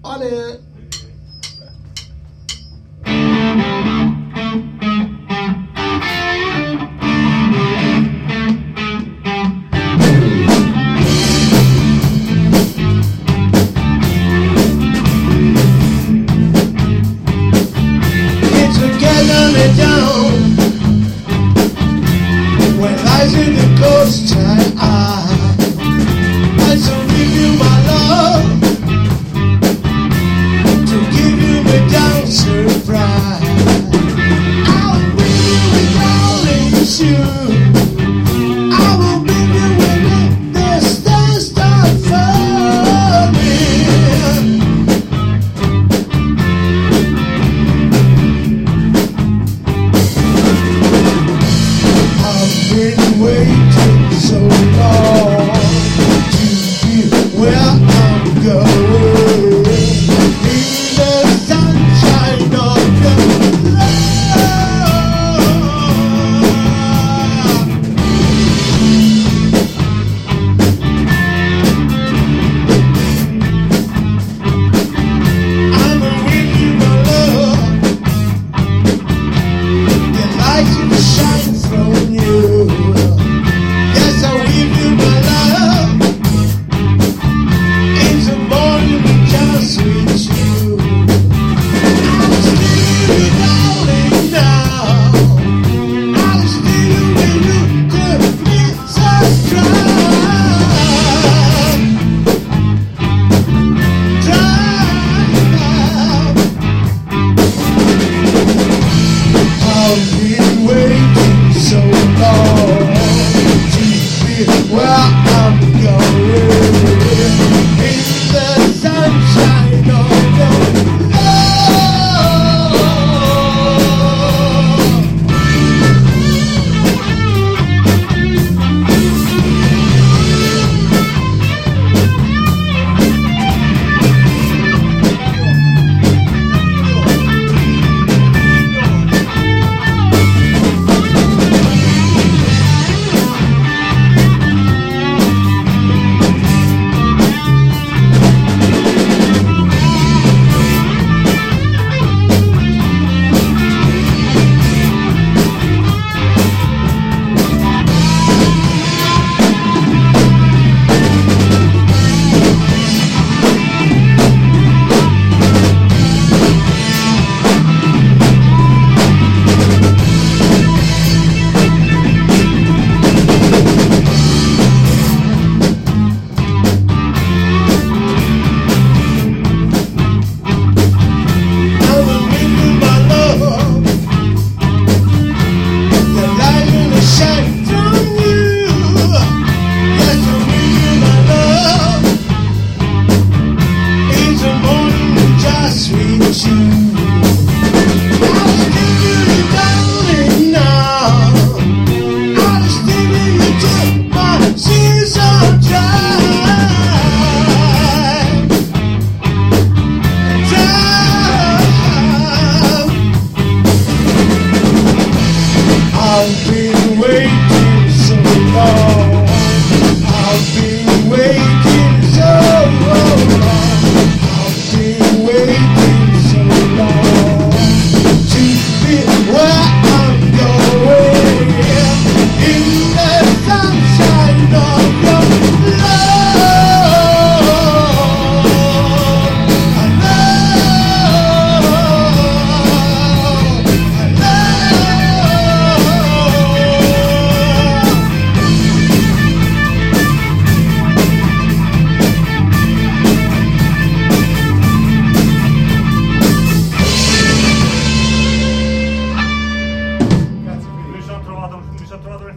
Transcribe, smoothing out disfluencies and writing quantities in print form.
on it. It's a gathering down when lies in the ghost time. I shall give you my love to give you a down surprise. I'll bring you a darling shoe. I will bring you when the stars start falling. I've been waiting so long to be where I'm going, in the sunshine of your I'm with you, my love. The light will shine from you. Yes, I'll give you my love. In the morning, just with you. I'm still darling now. I'm still with you to be so strong. I've been waiting so long to be where I'm going, in the sunshine of your love. Sweet you.